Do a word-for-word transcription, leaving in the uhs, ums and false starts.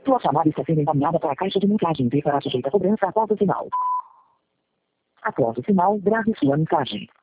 Sua chamada está sendo encaminhada para a caixa de mensagens e será sujeita a cobrança após o sinal. Após o sinal, grave sua mensagem.